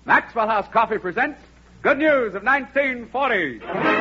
Maxwell House Coffee presents Good News of 1940.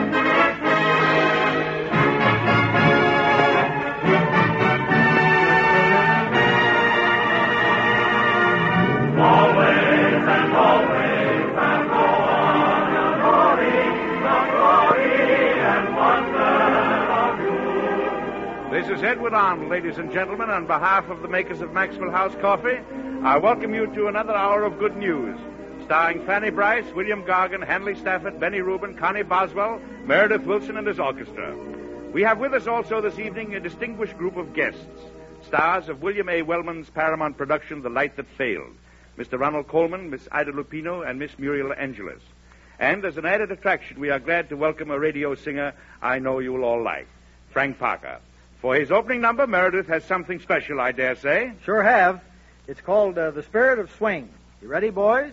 This is Edward Arnold, ladies and gentlemen. On behalf of the makers of Maxwell House Coffee, I welcome you to another hour of good news, starring Fanny Bryce, William Gargan, Hanley Stafford, Benny Rubin, Connie Boswell, Meredith Wilson, and his orchestra. We have with us also this evening a distinguished group of guests, stars of William A. Wellman's Paramount production, The Light That Failed, Mr. Ronald Coleman, Miss Ida Lupino, and Miss Muriel Angeles. And as an added attraction, we are glad to welcome a radio singer I know you will all like, Frank Parker. For his opening number, Meredith has something special, I dare say. Sure have. It's called The Spirit of Swing. You ready, boys?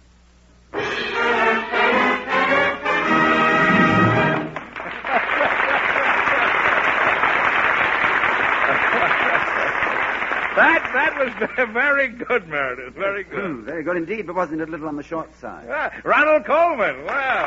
That was very good, Meredith. Very good. Very good indeed, but wasn't it a little on the short side? Ronald Coleman. Well.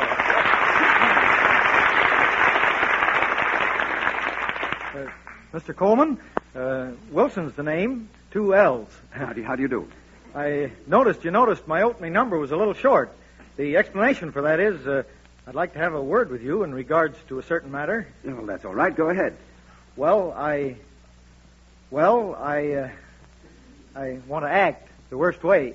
Mr. Coleman, Wilson's the name, 2 L's. How do you do? I noticed my opening number was a little short. The explanation for that is I'd like to have a word with you in regards to a certain matter. Well, that's all right. Go ahead. I want to act the worst way.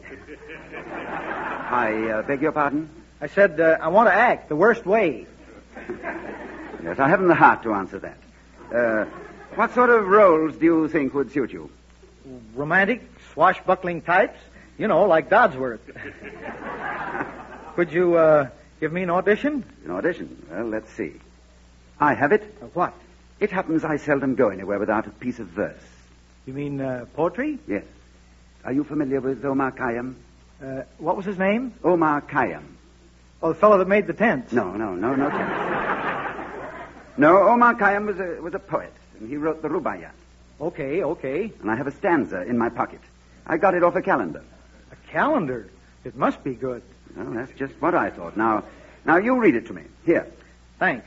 I beg your pardon? I said I want to act the worst way. Yes, I haven't the heart to answer that. What sort of roles do you think would suit you? Romantic, swashbuckling types. You know, like Dodsworth. Could you give me an audition? An audition? Well, let's see. I have it. What? It happens I seldom go anywhere without a piece of verse. You mean poetry? Yes. Are you familiar with Omar Khayyam? What was his name? Omar Khayyam. Oh, the fellow that made the tents. No tents. No, Omar Khayyam was a poet, and he wrote the Rubaiyat. Okay. And I have a stanza in my pocket. I got it off a calendar. A calendar? It must be good. Well, that's just what I thought. Now you read it to me. Here. Thanks.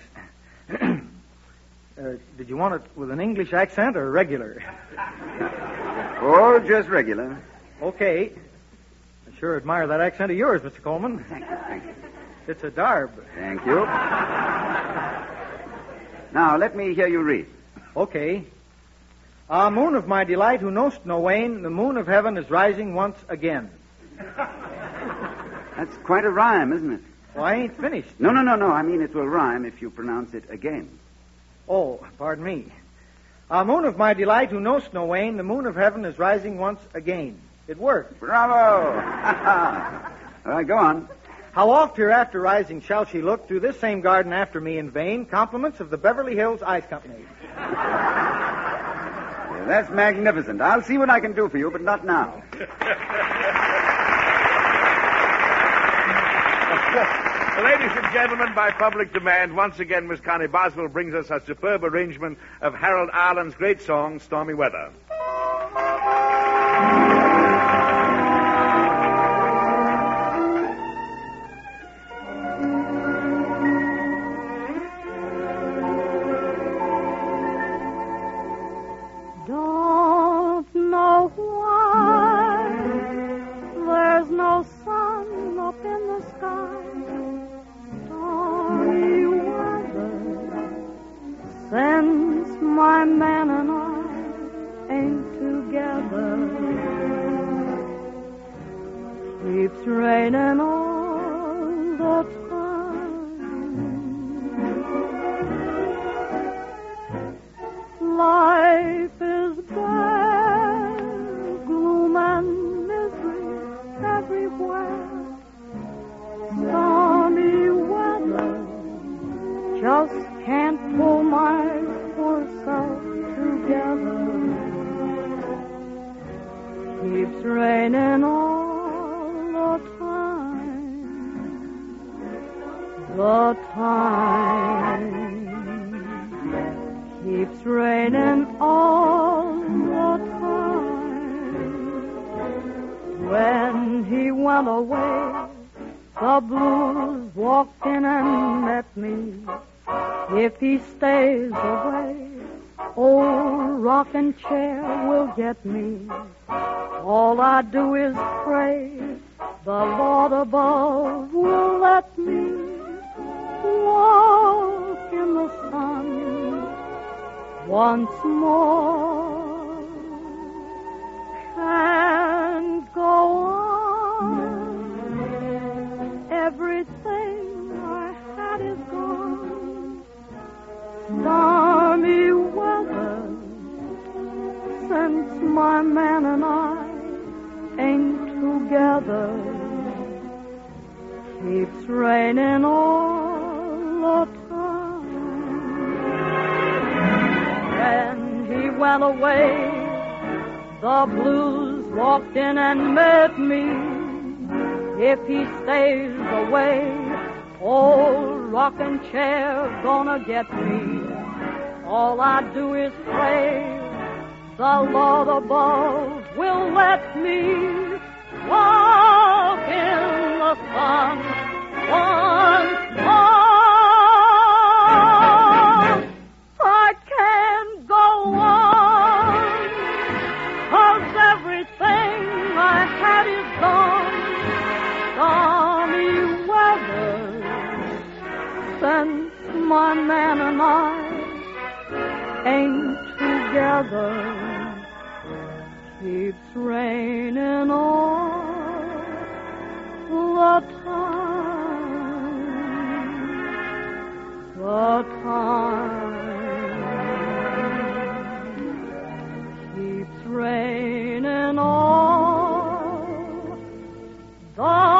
Did you want it with an English accent or regular? Oh, just regular. Okay. I sure admire that accent of yours, Mr. Coleman. Thank you. It's a darb. Thank you. Now, let me hear you read. Okay. Ah, moon of my delight, who knowst no wane, the moon of heaven is rising once again. That's quite a rhyme, isn't it? Well, I ain't finished. No. I mean, it will rhyme if you pronounce it again. Oh, pardon me. Ah, moon of my delight, who knowst no wane, the moon of heaven is rising once again. It worked. Bravo! All right, go on. How oft hereafter rising shall she look through this same garden after me in vain? Compliments of the Beverly Hills Ice Company. Yeah, that's magnificent. I'll see what I can do for you, but not now. Ladies and gentlemen, by public demand, once again, Miss Connie Boswell brings us a superb arrangement of Harold Arlen's great song, Stormy Weather. My man and I ain't together. Keeps raining all the time. Life is bad, gloom and misery everywhere. Stormy weather, just can't pull my self together. Keeps raining all the time. The time keeps raining all the time. When he went away, The blues walked in and met me. If he stays away, old rocking chair will get me. All I do is pray the Lord above will let me walk in the sun once more. Can't go on. Everything I had is gone. Stormy weather since my man and I ain't together. Keeps raining all the time. When he went away, the blues walked in and met me. If he stays away, old rocking chair gonna get me. All I do is pray the Lord above will let me walk in the sun once more. I can't go on, 'cause everything I had is gone. Stormy weather since my man and I ain't together. Keeps raining all the time. The time keeps raining all the time.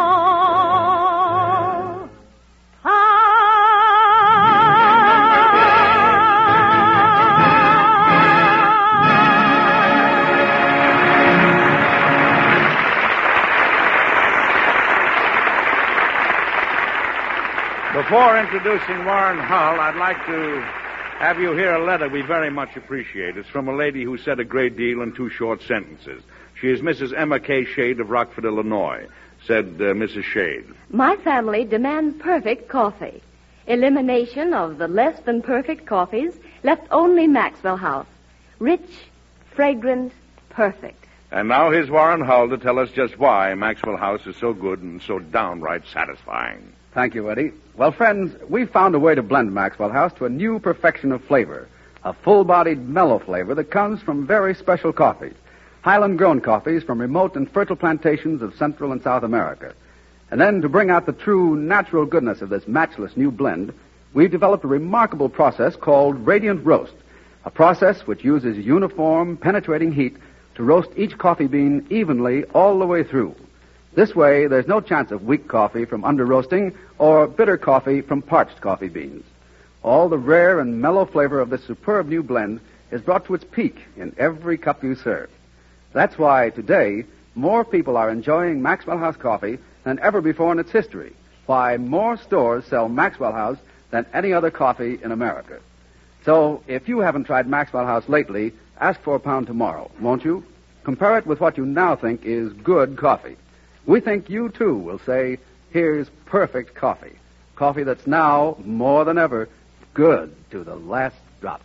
Before introducing Warren Hull, I'd like to have you hear a letter we very much appreciate. It's from a lady who said a great deal in 2 short sentences. She is Mrs. Emma K. Shade of Rockford, Illinois. Said Mrs. Shade. My family demand perfect coffee. Elimination of the less than perfect coffees, left only Maxwell House. Rich, fragrant, perfect. And now here's Warren Hull to tell us just why Maxwell House is so good and so downright satisfying. Thank you, Eddie. Well, friends, we've found a way to blend Maxwell House to a new perfection of flavor. A full-bodied, mellow flavor that comes from very special coffees. Highland-grown coffees from remote and fertile plantations of Central and South America. And then, to bring out the true, natural goodness of this matchless new blend, we've developed a remarkable process called Radiant Roast. A process which uses uniform, penetrating heat to roast each coffee bean evenly all the way through. This way, there's no chance of weak coffee from under-roasting or bitter coffee from parched coffee beans. All the rare and mellow flavor of this superb new blend is brought to its peak in every cup you serve. That's why, today, more people are enjoying Maxwell House coffee than ever before in its history. Why more stores sell Maxwell House than any other coffee in America. So, if you haven't tried Maxwell House lately, ask for a pound tomorrow, won't you? Compare it with what you now think is good coffee. We think you, too, will say, here's perfect coffee. Coffee that's now, more than ever, good to the last drop.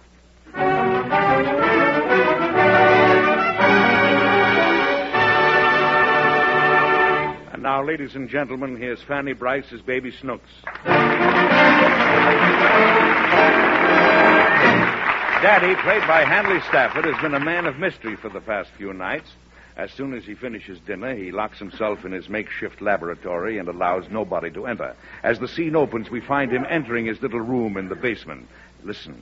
And now, ladies and gentlemen, here's Fanny Bryce as Baby Snooks. Daddy, played by Hanley Stafford, has been a man of mystery for the past few nights. As soon as he finishes dinner, he locks himself in his makeshift laboratory and allows nobody to enter. As the scene opens, we find him entering his little room in the basement. Listen.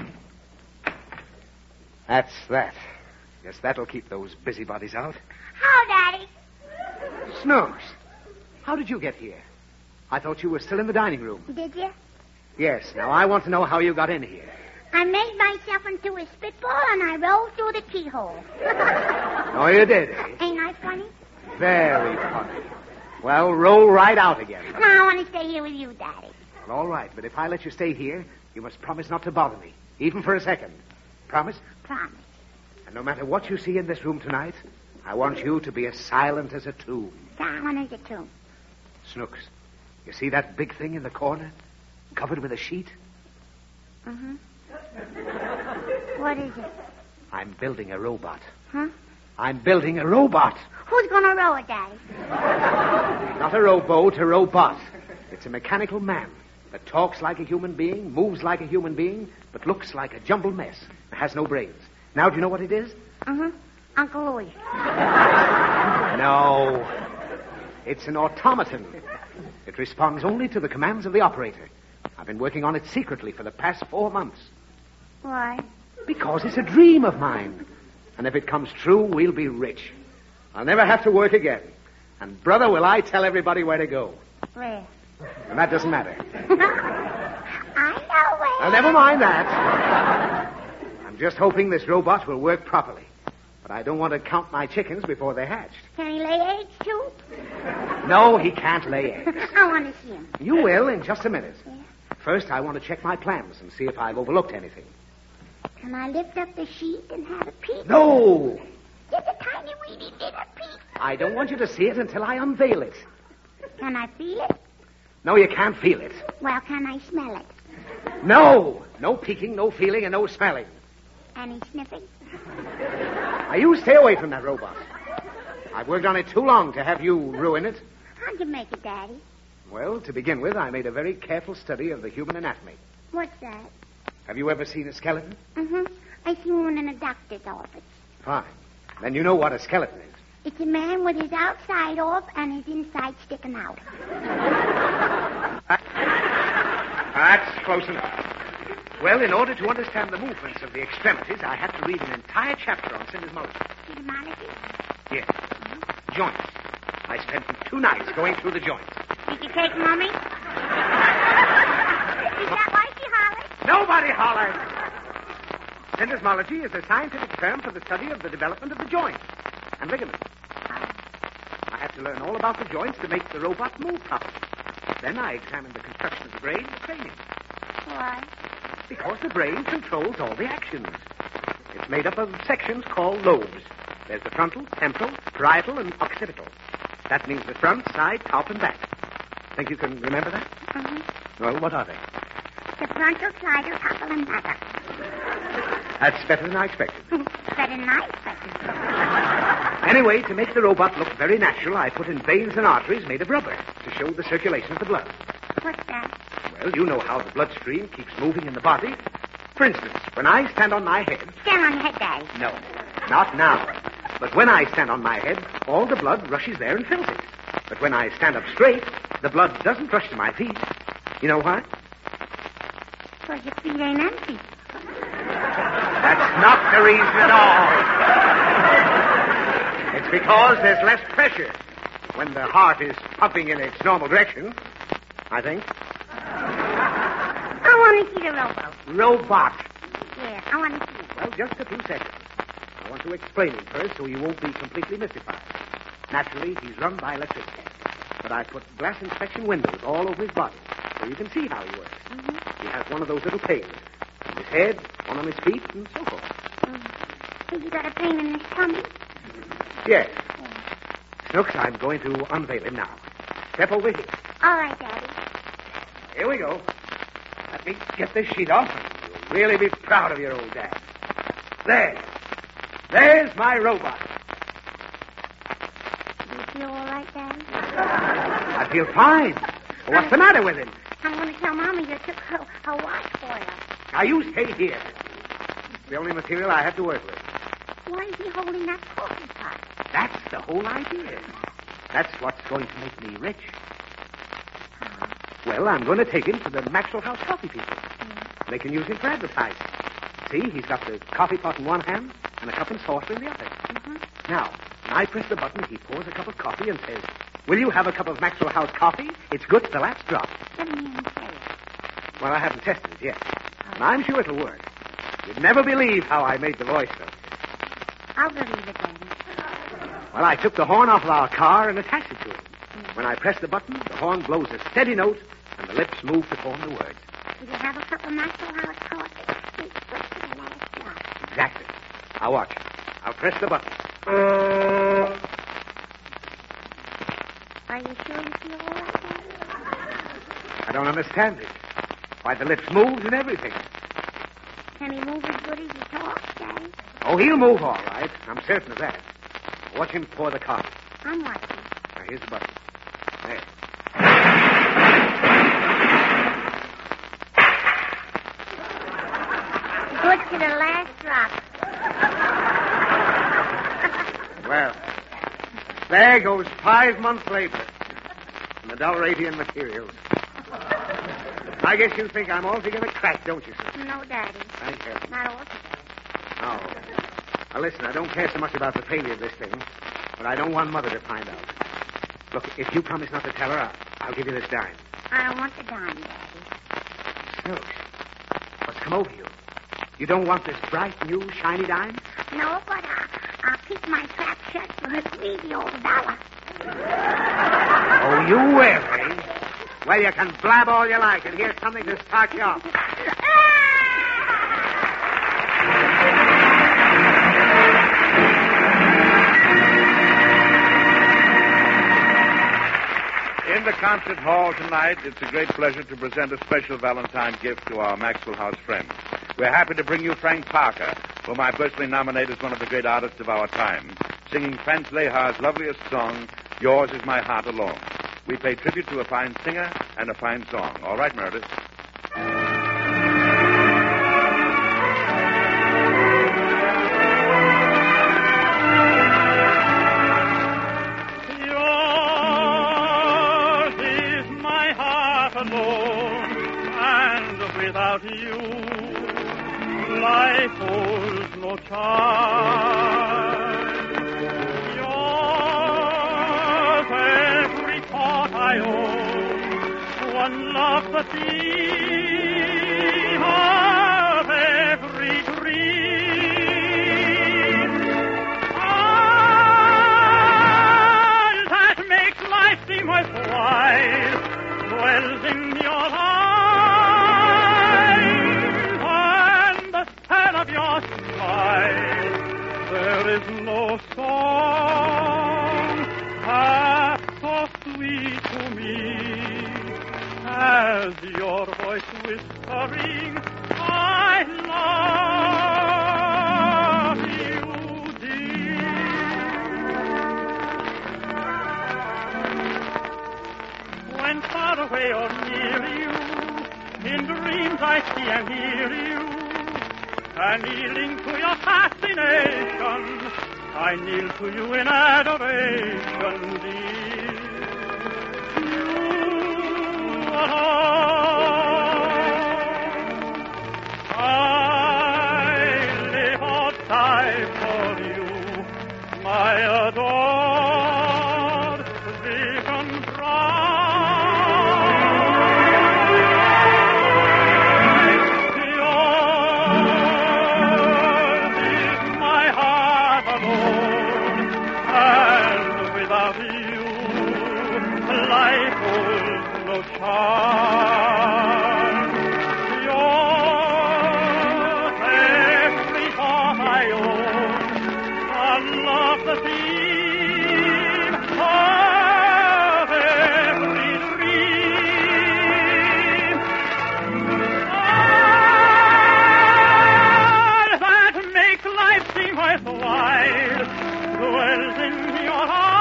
That's that. Guess that'll keep those busybodies out. How, Daddy? Snooks, how did you get here? I thought you were still in the dining room. Did you? Yes, now I want to know how you got in here. I made myself into a spitball and I rolled through the keyhole. Oh, you did, eh? Ain't I funny? Very funny. Well, roll right out again. No, I want to stay here with you, Daddy. Well, all right, but if I let you stay here, you must promise not to bother me, even for a second. Promise? Promise. And no matter what you see in this room tonight, I want you to be as silent as a tomb. Silent as a tomb. Snooks, You see that big thing in the corner? Covered with a sheet? Uh-huh. What is it? I'm building a robot. Huh? I'm building a robot. Who's gonna row it, Daddy? Not a rowboat, a robot. It's a mechanical man that talks like a human being, moves like a human being, but looks like a jumbled mess and has no brains. Now, do you know what it is? Uh-huh. Uncle Louis. No. It's an automaton. It responds only to the commands of the operator. I've been working on it secretly for the past 4 months. Why? Because it's a dream of mine. And if it comes true, we'll be rich. I'll never have to work again. And, brother, will I tell everybody where to go. Where? And that doesn't matter. I know where. Well, never mind that. I'm just hoping this robot will work properly. But I don't want to count my chickens before they're hatched. Can he lay eggs, too? No, he can't lay eggs. I want to see him. You will in just a minute. Yeah. First, I want to check my plans and see if I've overlooked anything. Can I lift up the sheet and have a peek? No! Just a tiny weeny bit of peek. I don't want you to see it until I unveil it. Can I feel it? No, you can't feel it. Well, can I smell it? No! No peeking, no feeling, and no smelling. Any sniffing? Now, you stay away from that robot. I've worked on it too long to have you ruin it. How'd you make it, Daddy? Well, to begin with, I made a very careful study of the human anatomy. What's that? Have you ever seen a skeleton? Mm-hmm. I seen one in a doctor's office. Fine. Then you know what a skeleton is. It's a man with his outside off and his inside sticking out. That's close enough. Well, in order to understand the movements of the extremities, I had to read an entire chapter on syndesmology. Syndesmology? Yes. Joints. I spent 2 nights going through the joints. Did you take Mommy? Is that why she hollered? Nobody hollered. Syndesmology is a scientific term for the study of the development of the joints and ligaments. I had to learn all about the joints to make the robot move properly. Then I examined the construction of the brain and cranium. Why? Because the brain controls all the actions. It's made up of sections called lobes. There's the frontal, temporal, parietal, and occipital. That means the front, side, top, and back. Think you can remember that? Mm-hmm. Well, what are they? The frontal, sidal, topple, and back. That's better than I expected. Better than I expected. Anyway, to make the robot look very natural, I put in veins and arteries made of rubber to show the circulation of the blood. What's that? Well, you know how the bloodstream keeps moving in the body. For instance, when I stand on my head... Stand on your head, Daddy. No, not now. But when I stand on my head, all the blood rushes there and fills it. But when I stand up straight, the blood doesn't rush to my feet. You know why? Because your feet ain't empty. That's not the reason at all. It's because there's less pressure when the heart is pumping in its normal direction, I think. I want to see the robot. Robot. Yeah, I want to see it. Well, just a few seconds. I want to explain it first so you won't be completely mystified. Naturally, he's run by electricity. But I put glass inspection windows all over his body so you can see how he works. Mm-hmm. He has one of those little panes on his head, one on his feet, and so forth. Have you got a pain in his tummy? Yes. Snooks, I'm going to unveil him now. Step over here. All right, Daddy. Here we go. Let me get this sheet off, and you'll really be proud of your old dad. There. There's my robot. Do you feel all right, Daddy? I feel fine. Well, what's the matter with him? I'm going to tell Mommy you took her watch for her. Now, you stay here. It's the only material I have to work with. Why is he holding that coffee pot? That's the whole idea. That's what's going to make me rich. Well, I'm going to take him to the Maxwell House coffee people. They can use him for advertising. See, he's got the coffee pot in one hand and a cup and saucer in the other. Mm-hmm. Now, when I press the button, he pours a cup of coffee and says, "Will you have a cup of Maxwell House coffee? It's good to the last drop." Let me even say it. Well, I haven't tested it yet. And I'm sure it'll work. You'd never believe how I made the voice, though. I'll believe it, Daddy. Well, I took the horn off of our car and attached it to it. When I press the button, the horn blows a steady note, and the lips move to form the words. Will you have a cup of Maxwell House coffee? It's good to the last drop. Exactly. Now watch. I'll press the button. Are you sure you feel all right, Daddy? I don't understand it. Why, the lips moves and everything. Can he move as good as he talks, Daddy? Oh, he'll move all right. I'm certain of that. Watch him pour the coffee. I'm watching. Now, here's the button. There. Good to the last drop. Well, there goes 5 months' labor in Adulterating materials. I guess you think I'm altogether cracked, don't you, sir? No, Daddy. Thank you. Not altogether. Oh. Now, listen, I don't care so much about the failure of this thing, but I don't want Mother to find out. Look, if you promise not to tell her, I'll give you this dime. I don't want the dime, Daddy. So, what's come over you? You don't want this bright, new, shiny dime? No, but I'll keep my trap shut for a greedy old dollar. Oh, you will, eh? Well, you can blab all you like, and here's something to start you off. In the concert hall tonight, it's a great pleasure to present a special Valentine gift to our Maxwell House friends. We're happy to bring you Frank Parker, whom I personally nominate as one of the great artists of our time, singing Franz Lehar's loveliest song, Yours Is My Heart Alone. We pay tribute to a fine singer and a fine song. All right, Meredith. Without you, life holds no charm. Yours, every thought I own, one love the theme of every dream. All that makes life seem worthwhile dwells in your heart. Your smile, there is no song half so sweet to me as your voice whispering, I love you, dear. When far away or near you, in dreams I see and hear you. And kneeling to your fascination, I kneel to you in adoration, dear. You alone, I live or die for you, my adored vision bright. Charm. Yours, every thought I own, I love the theme of every dream. All that makes life seem worthwhile dwells in your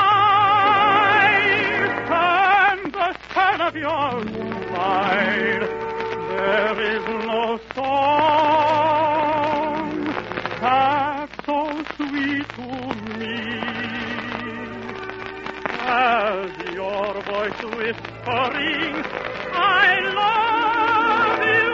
eyes, and the sun of your smile. There is no song that's so sweet to me as your voice whispering, I love you.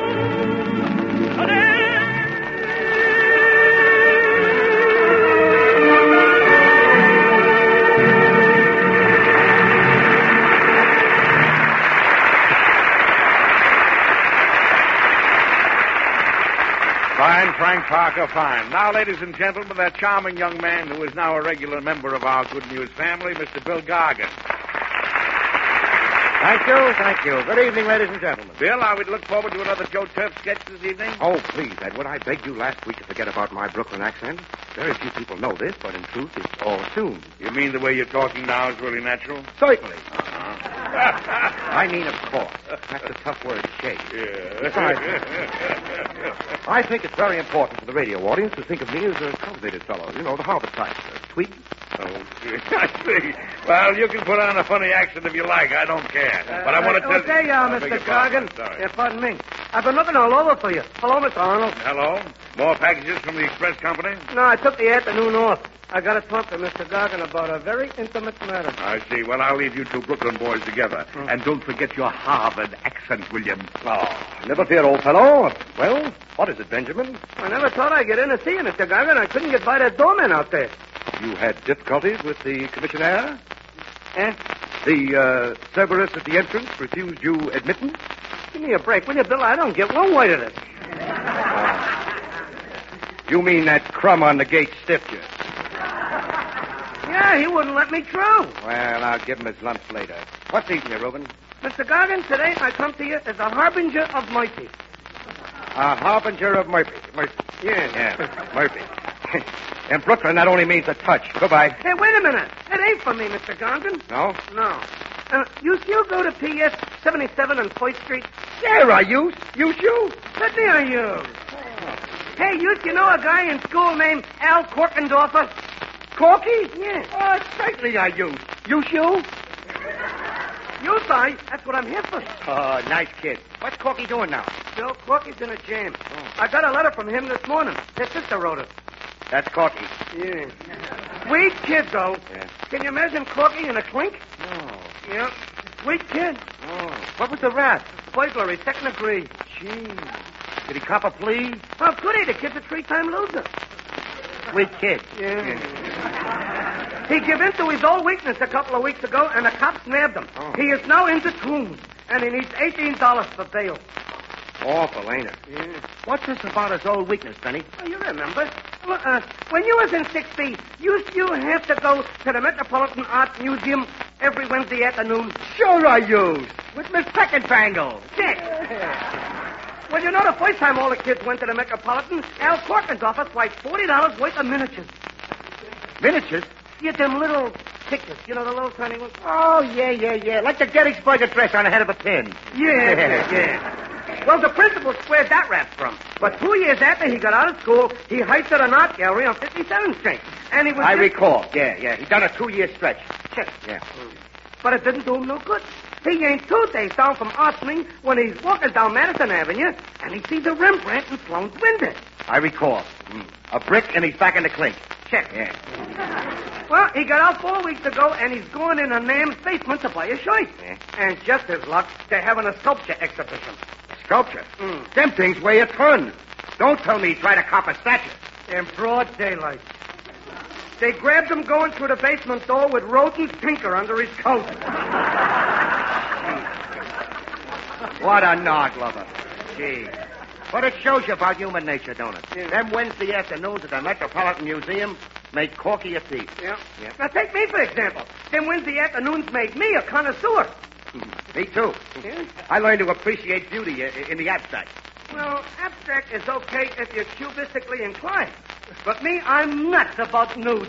Fine, Frank Parker, fine. Now, ladies and gentlemen, that charming young man who is now a regular member of our Good News family, Mr. Bill Gargan. Thank you, thank you. Good evening, ladies and gentlemen. Bill, are we to look forward to another Joe Turf sketch this evening? Oh, please, Edward. I begged you last week to forget about my Brooklyn accent. Very few people know this, but in truth, it's all assumed. You mean the way you're talking now is really natural? Certainly. Uh-huh. I mean, of course. That's a tough word, shake. Besides, I think it's very important for the radio audience to think of me as a cultivated fellow. You know, the Harvard type. Tweet. Oh, I see. Well, you can put on a funny accent if you like. I don't care. But I want to tell okay, you... Mr. Gargan. Pardon me. I've been looking all over for you. Hello, Mr. Arnold. Hello? More packages from the express company? No, I took the afternoon off. I got to talk to Mr. Gargan about a very intimate matter. I see. Well, I'll leave you two Brooklyn boys together. And don't forget your Harvard accent, William. Oh, never fear, old fellow. Well, what is it, Benjamin? I never thought I'd get in to see you, Mr. Gargan. I couldn't get by that doorman out there. You had difficulties with the commissionaire? Eh? The Cerberus at the entrance refused you admittance? Give me a break, will you, Bill? I don't get one way of this. You mean that crumb on the gate stiffed you? Yeah, he wouldn't let me through. Well, I'll give him his lumps later. What's eating you, Reuben? Mr. Gargan, today I come to you as a harbinger of mercy. A harbinger of Murphy. Yes. Yeah, Murphy. In Brooklyn, that only means a touch. Goodbye. Hey, wait a minute. It ain't for me, Mr. Gargan. No? No. You still go to PS 77 on 4th Street? There I use. Use you? Let me are you. Hey, you know a guy in school named Al Corkendorfer? Corky? Yeah. Oh, certainly I use. Use you? You, Si. That's what I'm here for. Oh, nice kid. What's Corky doing now? Bill, Corky's in a jam. I got a letter from him this morning. His sister wrote it. That's Corky. Yeah. Sweet kid, though. Yeah. Can you imagine Corky in a clink? Oh. Yeah. Sweet kid. Oh. What was the rap? Burglary, second degree. Gee. Did he cop a plea? How could he? The kid's a 3-time loser. Sweet kid. Yeah. He gave in to his old weakness a couple of weeks ago, and the cops nabbed him. Oh. He is now in the tomb, and he needs $18 for bail. Awful, ain't it? Yeah. What's this about his old weakness, Benny? Oh, you remember. When you was in 6B, you have to go to the Metropolitan Art Museum every Wednesday afternoon. Sure I used. With Miss Peckenfangle. Yeah. Well, you know, the first time all the kids went to the Metropolitan, Al Corkendorfer swiped $40 worth of miniatures. Miniatures? Yeah, them little pictures. You know, the little tiny ones? Oh, yeah. Like the Gettysburg Address on the head of a pin. Yeah. Well, the principal squared that rap from. But 2 years after he got out of school, he hiked at an art gallery on 57th Street. And he was... I recall. Yeah. He done a 2-year stretch. Check. Yeah. But it didn't do him no good. He ain't 2 days down from Ossining when he's walking down Madison Avenue, and he sees a Rembrandt in Sloane's window. I recall. A brick, and he's back in the clink. Check. Yeah. Well, he got out 4 weeks ago, and he's going in a Nam's basement to buy a shirt. Yeah. And just his luck, they're having a sculpture exhibition. Sculpture? Them things weigh a ton. Don't tell me he tried to cop a statue. In broad daylight. They grabbed him going through the basement door with Rodin's Tinker under his coat. What a nod, lover. Gee. But it shows you about human nature, don't it? Yeah. Them Wednesday afternoons at the Metropolitan Museum make Corky a thief. Yeah. Now, take me, for example. Them Wednesday afternoons made me a connoisseur. Me, too. Yeah? I learned to appreciate beauty in the abstract. Well, abstract is okay if you're cubistically inclined. But me, I'm nuts about nudes.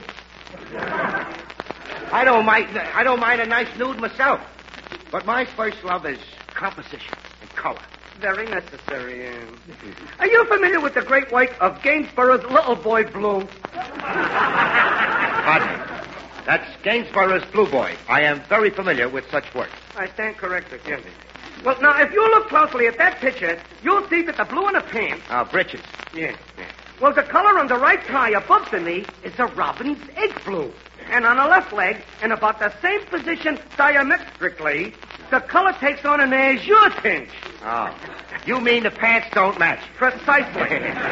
I don't mind a nice nude myself. But my first love is composition and color. Very necessary. Are you familiar with the great work of Gainsborough's Little Boy Blue? Pardon me. That's Gainsborough's Blue Boy. I am very familiar with such work. I stand corrected, yes. Well, now, if you look closely at that picture, you'll see that the blue in the pants... breeches. Yeah. Well, the color on the right tie above the knee is a robin's egg blue. And on the left leg, in about the same position diametrically, the color takes on an azure tinge. Oh. You mean the pants don't match? Precisely.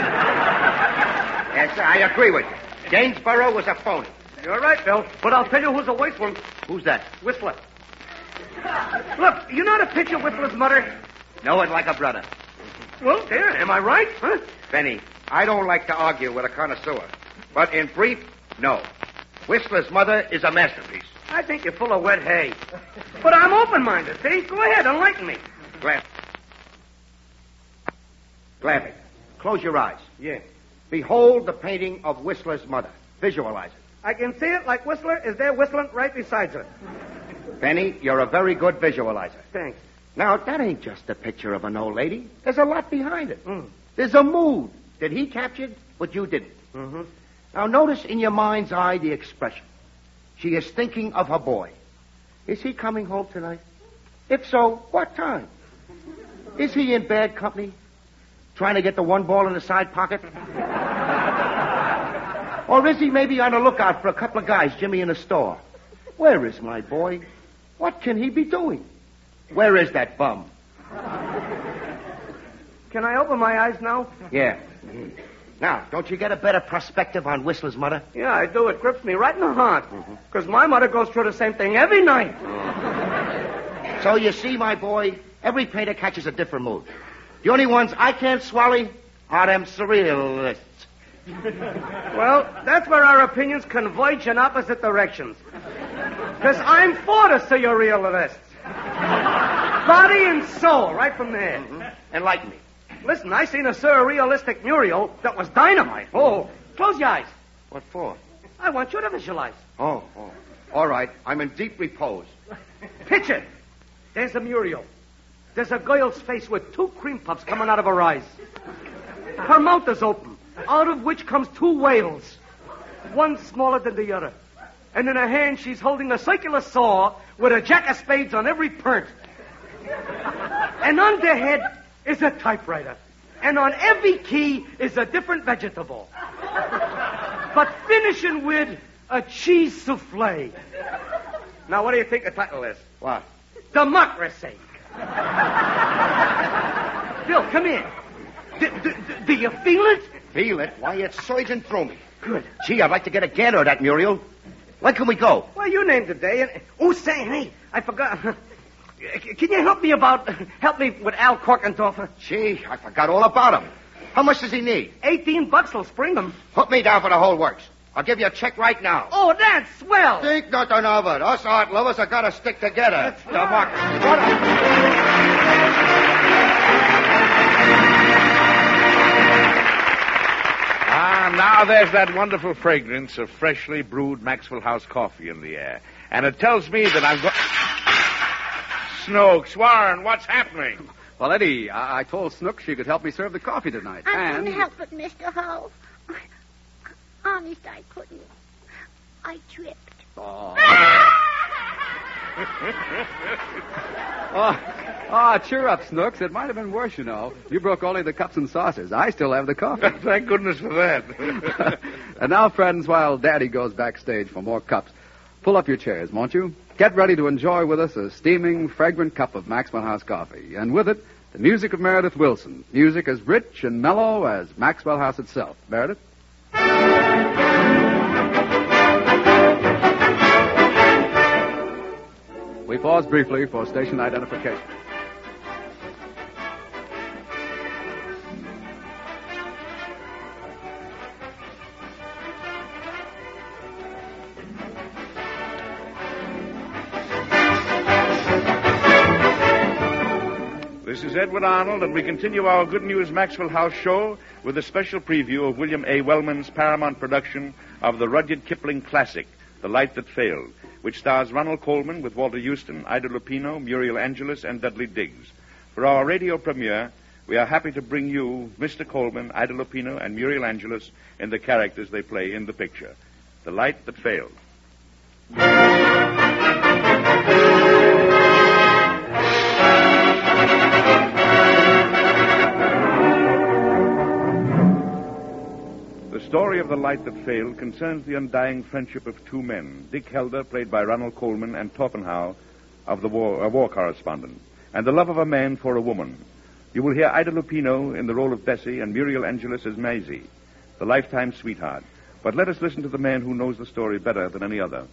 Yes, I agree with you. Gainsborough was a phony. You're right, Bill. But I'll tell you who's a worse one. Who's that? Whistler. Look, you know the picture Whistler's mother? Know it like a brother. Well, there, am I right? Huh? Benny, I don't like to argue with a connoisseur. But in brief, no. Whistler's mother is a masterpiece. I think you're full of wet hay. But I'm open-minded, see? Go ahead, enlighten me. Glavik, close your eyes. Yeah. Behold the painting of Whistler's mother. Visualize it. I can see it like Whistler is there whistling right beside her. Benny, you're a very good visualizer. Thanks. Now, that ain't just a picture of an old lady. There's a lot behind it. There's a mood that he captured, but you didn't. Mm-hmm. Now, notice in your mind's eye the expression. She is thinking of her boy. Is he coming home tonight? If so, what time? Is he in bad company? Trying to get the one ball in the side pocket? Or is he maybe on the lookout for a couple of guys, Jimmy in the store? Where is my boy? What can he be doing? Where is that bum? Can I open my eyes now? Yeah. Now, don't you get a better perspective on Whistler's mother? Yeah, I do. It grips me right in the heart. Because my mother goes through the same thing every night. So you see, my boy, every painter catches a different mood. The only ones I can't swallow are them surrealists. Well, that's where our opinions converge in opposite directions. Because I'm for the surrealists. Body and soul, right from there. Enlighten me. Listen, I seen a surrealistic mural that was dynamite. Oh, close your eyes. What for? I want you to visualize. Oh. All right. I'm in deep repose. Picture. There's a mural. There's a girl's face with 2 cream puffs coming out of her eyes. Her mouth is open, out of which comes 2 whales. One smaller than the other. And in her hand, she's holding a circular saw with a jack of spades on every point. And on the head is a typewriter. And on every key is a different vegetable. But finishing with a cheese souffle. Now, what do you think the title is? What? Democracy. Bill, come here. Do you feel it? Feel it? Why, it's surging through me. Good. Gee, I'd like to get a gander at that mural. When can we go? Well, you named the day. Oh, say, hey, I forgot. Can you help me with Al Korkendorfer? Gee, I forgot all about him. How much does he need? $18 will spring him. Put me down for the whole works. I'll give you a check right now. Oh, that's swell. Think nothing of it. Us art lovers are going to stick together. That's democracy. Now there's that wonderful fragrance of freshly brewed Maxwell House coffee in the air. And it tells me that I'm going... Snooks, Warren, what's happening? Well, Eddie, I told Snook she could help me serve the coffee tonight. I couldn't help it, Mr. Hull. Honest, I couldn't. I tripped. Oh. Cheer up, Snooks. It might have been worse, you know. You broke only the cups and saucers. I still have the coffee. Thank goodness for that. And now, friends, while Daddy goes backstage for more cups, pull up your chairs, won't you? Get ready to enjoy with us a steaming, fragrant cup of Maxwell House coffee. And with it, the music of Meredith Wilson. Music as rich and mellow as Maxwell House itself. Meredith? We pause briefly for station identification. This is Edward Arnold, and we continue our Good News Maxwell House show with a special preview of William A. Wellman's Paramount production of the Rudyard Kipling classic, The Light That Failed, which stars Ronald Colman with Walter Huston, Ida Lupino, Muriel Angeles, and Dudley Diggs. For our radio premiere, we are happy to bring you Mr. Colman, Ida Lupino, and Muriel Angeles in the characters they play in the picture, The Light That Failed. The story of The Light That Failed concerns the undying friendship of 2 men, Dick Helder, played by Ronald Colman, and Torpenhow, of a war correspondent, and the love of a man for a woman. You will hear Ida Lupino in the role of Bessie and Muriel Angeles as Maisie, the lifetime sweetheart. But let us listen to the man who knows the story better than any other.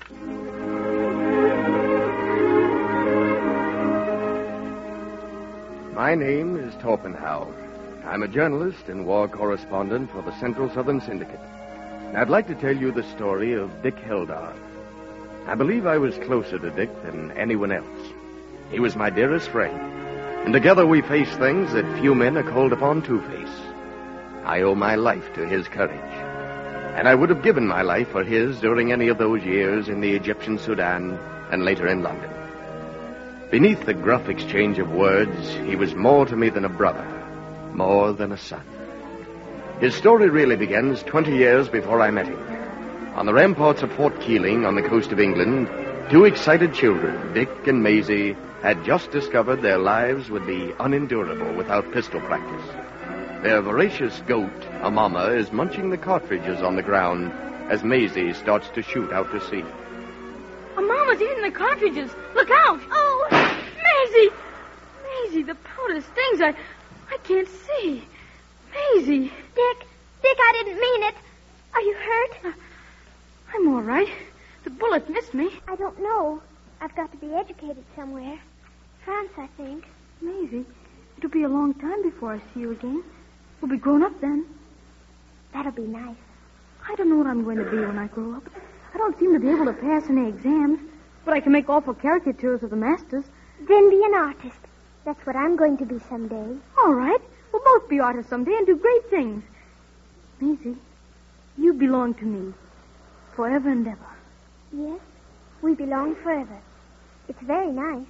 My name is Torpenhow. I'm a journalist and war correspondent for the Central Southern Syndicate. And I'd like to tell you the story of Dick Helder. I believe I was closer to Dick than anyone else. He was my dearest friend. And together we faced things that few men are called upon to face. I owe my life to his courage. And I would have given my life for his during any of those years in the Egyptian Sudan and later in London. Beneath the gruff exchange of words, he was more to me than a brother, more than a son. His story really begins 20 years before I met him. On the ramparts of Fort Keeling on the coast of England, two excited children, Dick and Maisie, had just discovered their lives would be unendurable without pistol practice. Their voracious goat, a mama, is munching the cartridges on the ground as Maisie starts to shoot out to sea. A mama's eating the cartridges. Look out! Oh, Maisie! Maisie, the powder stings. I can't see. Maisie. Dick, I didn't mean it. Are you hurt? I'm all right. The bullet missed me. I don't know. I've got to be educated somewhere. France, I think. Maisie, it'll be a long time before I see you again. We'll be grown up then. That'll be nice. I don't know what I'm going to be when I grow up. I don't seem to be able to pass any exams, but I can make awful caricatures of the masters. Then be an artist. That's what I'm going to be someday. All right. We'll both be artists someday and do great things. Maisie, you belong to me. Forever and ever. Yes, we belong forever. It's very nice.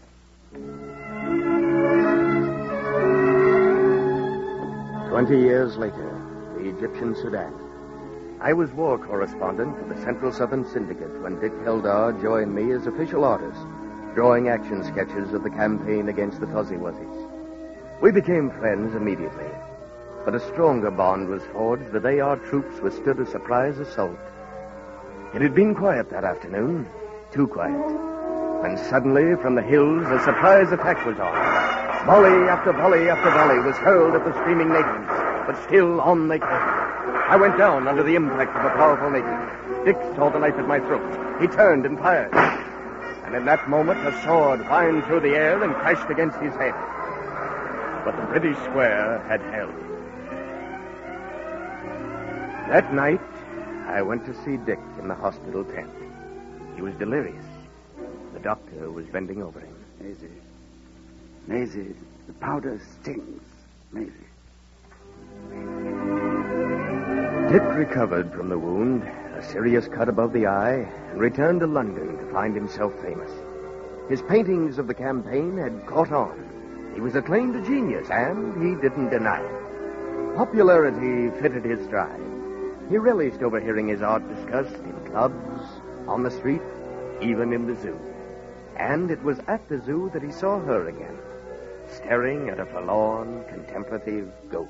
20 years later, the Egyptian Sudan. I was war correspondent for the Central Southern Syndicate when Dick Heldar joined me as official artist, drawing action sketches of the campaign against the Fuzzy Wuzzies. We became friends immediately, but a stronger bond was forged the day our troops withstood a surprise assault. It had been quiet that afternoon, too quiet, when suddenly from the hills a surprise attack was on. Volley after volley after volley was hurled at the screaming natives, but still on they came. I went down under the impact of a powerful native. Dick saw the knife at my throat. He turned and fired. And in that moment, a sword whined through the air and crashed against his head. But the British square had held. That night, I went to see Dick in the hospital tent. He was delirious. The doctor was bending over him. Maisie, the powder stings. Maisie. Dick recovered from the wound, a serious cut above the eye, and returned to London to find himself famous. His paintings of the campaign had caught on. He was acclaimed a genius, and he didn't deny it. Popularity fitted his stride. He relished overhearing his art discussed in clubs, on the street, even in the zoo. And it was at the zoo that he saw her again, staring at a forlorn, contemplative goat.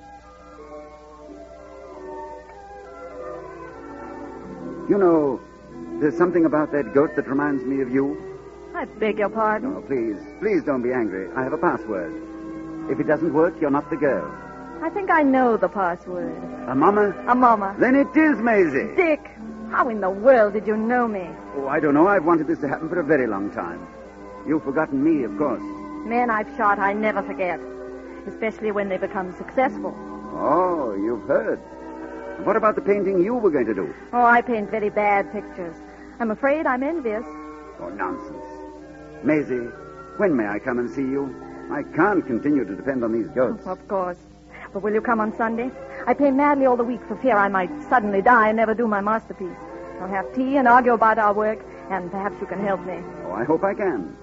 You know, there's something about that goat that reminds me of you. I beg your pardon. Oh, please don't be angry. I have a password. If it doesn't work, you're not the girl. I think I know the password. A mama? A mama. Then it is Maisie. Dick, how in the world did you know me? Oh, I don't know. I've wanted this to happen for a very long time. You've forgotten me, of course. Men I've shot, I never forget. Especially when they become successful. Oh, you've heard. What about the painting you were going to do? Oh, I paint very bad pictures. I'm afraid I'm envious. Oh, nonsense. Maisie, when may I come and see you? I can't continue to depend on these goats. Oh, of course. But will you come on Sunday? I paint madly all the week for fear I might suddenly die and never do my masterpiece. I'll have tea and argue about our work, and perhaps you can help me. Oh, I hope I can.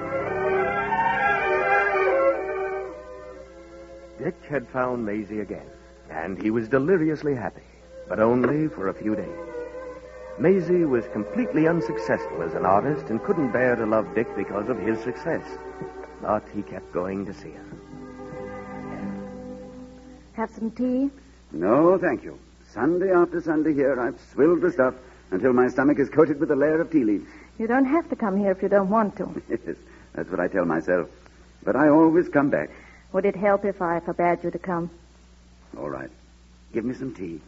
Dick had found Maisie again, and he was deliriously happy, but only for a few days. Maisie was completely unsuccessful as an artist and couldn't bear to love Dick because of his success. But he kept going to see her. Have some tea? No, thank you. Sunday after Sunday here, I've swilled the stuff until my stomach is coated with a layer of tea leaves. You don't have to come here if you don't want to. Yes, that's what I tell myself. But I always come back. Would it help if I forbade you to come? All right. Give me some tea.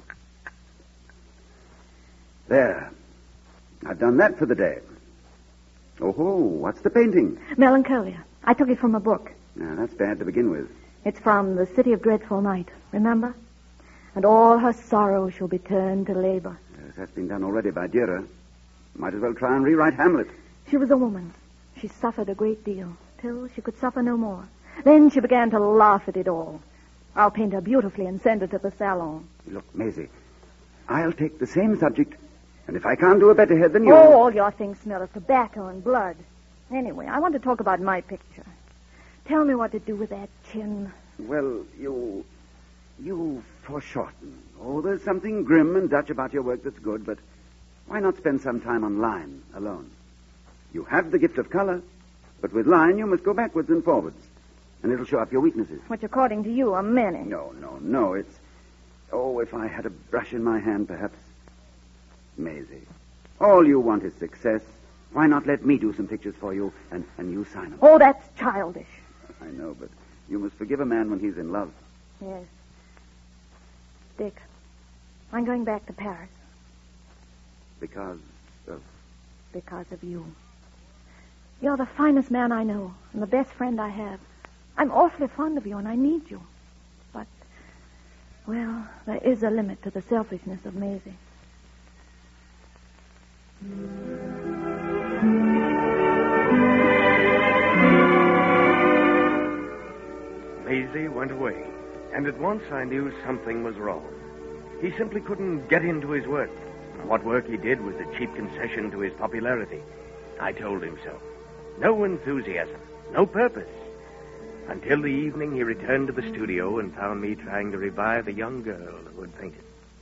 There. I've done that for the day. Oh, what's the painting? Melancholia. I took it from a book. Now, that's bad to begin with. It's from The City of Dreadful Night, remember? And all her sorrow shall be turned to labor. Yes, that's been done already by Dürer. Might as well try and rewrite Hamlet. She was a woman. She suffered a great deal, till she could suffer no more. Then she began to laugh at it all. I'll paint her beautifully and send her to the salon. Look, Maisie, I'll take the same subject, and if I can't do a better head than you... Oh, all your things smell of tobacco and blood. Anyway, I want to talk about my picture. Tell me what to do with that chin. Well, you foreshorten. Oh, there's something grim and Dutch about your work that's good, but why not spend some time on line alone? You have the gift of color, but with line you must go backwards and forwards, and it'll show up your weaknesses. Which, according to you, are many. No, it's... Oh, if I had a brush in my hand, perhaps... Maisie, all you want is success. Why not let me do some pictures for you, and you sign them? Oh, that's childish. I know, but you must forgive a man when he's in love. Yes. Dick, I'm going back to Paris. Because of... Because of you. You're the finest man I know, and the best friend I have. I'm awfully fond of you, and I need you. But, well, there is a limit to the selfishness of Maisie. Maisie went away, and at once I knew something was wrong. He simply couldn't get into his work. What work he did was a cheap concession to his popularity. I told him so. No enthusiasm, no purpose. Until the evening he returned to the studio and found me trying to revive a young girl who had fainted.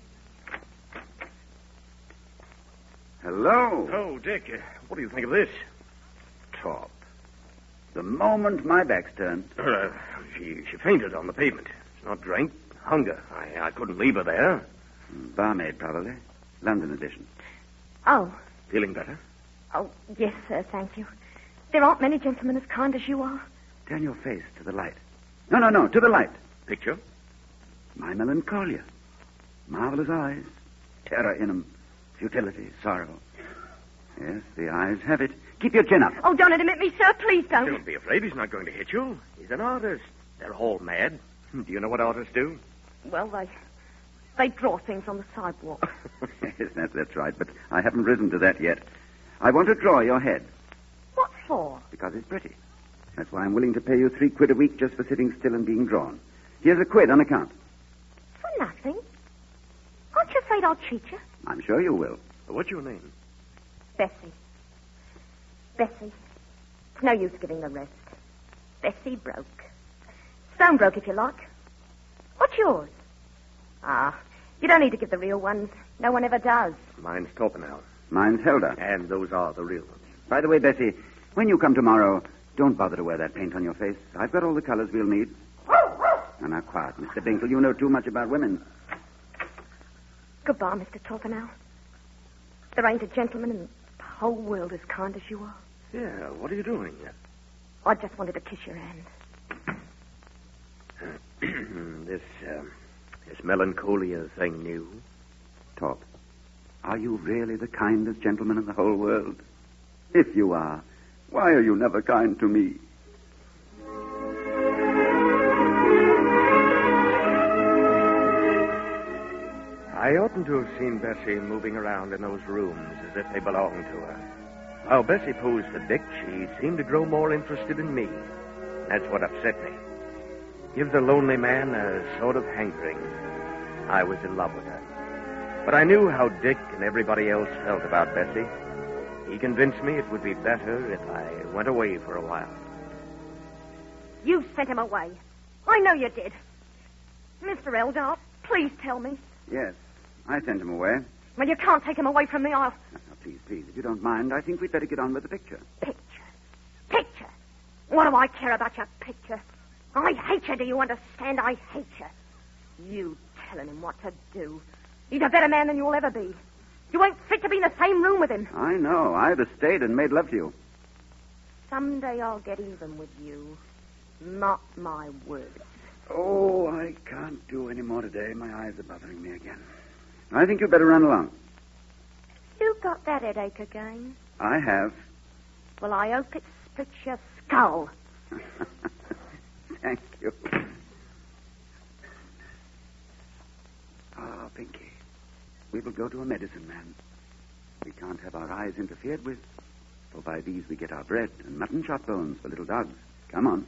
Hello? Oh, Dick, what do you think of this? Top. The moment my back's turned... She fainted on the pavement. It's not drink, hunger. I couldn't leave her there. Barmaid, probably. London edition. Oh. Feeling better? Oh, yes, sir, thank you. There aren't many gentlemen as kind as you are. Turn your face to the light. No, to the light. Picture? My melancholia. Marvelous eyes. Terror in them. Futility, sorrow. Yes, the eyes have it. Keep your chin up. Oh, don't admit me, sir. Please don't. Don't be afraid. He's not going to hit you. He's an artist. They're all mad. Do you know what artists do? Well, they draw things on the sidewalk. Yes, that's right, but I haven't risen to that yet. I want to draw your head. What for? Because it's pretty. That's why I'm willing to pay you £3 a week just for sitting still and being drawn. Here's £1 on account. For nothing? Aren't you afraid I'll cheat you? I'm sure you will. What's your name? Bessie. Bessie. It's no use giving the rest. Bessie broke. Stone broke, if you like. What's yours? Ah, you don't need to give the real ones. No one ever does. Mine's Torpenhow. Mine's Helda. And those are the real ones. By the way, Bessie, when you come tomorrow, don't bother to wear that paint on your face. I've got all the colors we'll need. Now, quiet, Mr. Binkle. You know too much about women. Goodbye, Mr. Torpenhow. There ain't a gentleman in the whole world as kind as you are. Yeah, what are you doing? I just wanted to kiss your hand. This melancholia thing new. Top, are you really the kindest gentleman in the whole world? If you are, why are you never kind to me? I oughtn't to have seen Bessie moving around in those rooms as if they belonged to her. While Bessie posed for Dick, she seemed to grow more interested in me. That's what upset me. Gives a lonely man a sort of hankering. I was in love with her. But I knew how Dick and everybody else felt about Bessie. He convinced me it would be better if I went away for a while. You sent him away. I know you did. Mr. Eldar, please tell me. Yes, I sent him away. Well, you can't take him away from me. Now, please, if you don't mind, I think we'd better get on with the picture. Picture? What do I care about your picture? I hate you, do you understand? I hate you. You telling him what to do. He's a better man than you'll ever be. You ain't fit to be in the same room with him. I know. I'd have stayed and made love to you. Someday I'll get even with you. Not my words. Oh, I can't do any more today. My eyes are bothering me again. I think you'd better run along. You got that headache again? I have. Well, I hope it splits your skull. Thank you. Ah, Pinky. We will go to a medicine man. We can't have our eyes interfered with, for by these we get our bread and mutton chop bones for little dogs. Come on.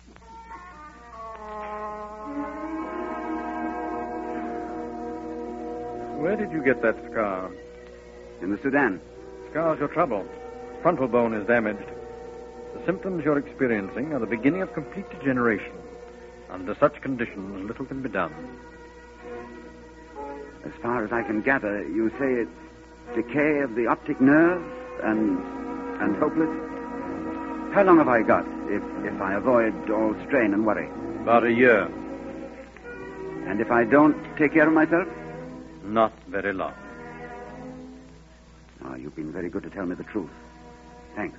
Where did you get that scar? In the Sudan. Scar's your trouble. Frontal bone is damaged. The symptoms you're experiencing are the beginning of complete degeneration. Under such conditions, little can be done. As far as I can gather, you say it's decay of the optic nerve and hopeless? How long have I got if I avoid all strain and worry? About a year. And if I don't take care of myself? Not very long. Oh, you've been very good to tell me the truth. Thanks.